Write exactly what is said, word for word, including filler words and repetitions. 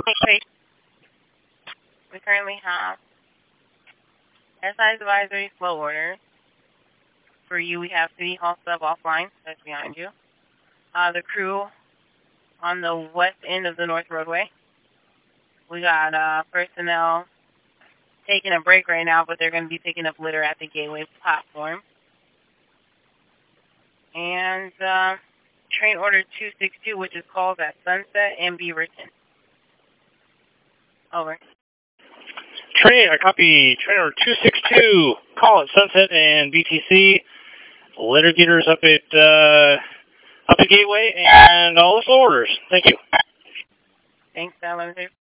Okay. We currently have S I advisory flow order. For you, we have City Hall sub offline. That's behind you. Uh, the crew on the west end of the North Roadway. We got uh, personnel taking a break right now, but they're going to be picking up litter at the Gateway platform. And uh, train order two six two, which is called at Sunset and Beaverton. Over. Train, I copy. Train order two six two, call at Sunset and B T C. Litter getters up at uh, up at Gateway and all the orders. Thank you. Thanks, Alan.